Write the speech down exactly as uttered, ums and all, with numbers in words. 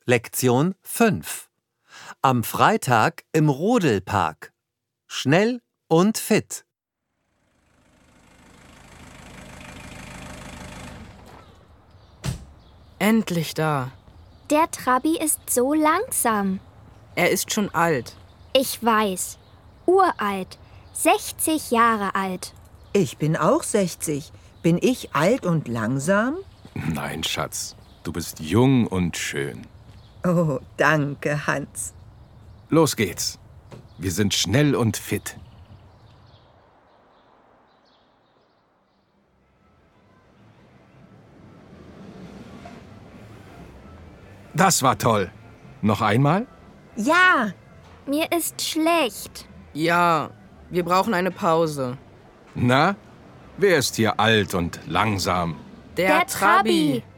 Lektion fünf. Am Freitag im Rodelpark. Schnell und fit. Endlich da. Der Trabi ist so langsam. Er ist schon alt. Ich weiß. Uralt. sechzig Jahre alt. Ich bin auch sechzig. Bin ich alt und langsam? Nein, Schatz. Du bist jung und schön. Oh, danke, Hans. Los geht's. Wir sind schnell und fit. Das war toll. Noch einmal? Ja, Mir ist schlecht. Ja, wir brauchen eine Pause. Na, wer ist hier alt und langsam? Der, Der Trabi.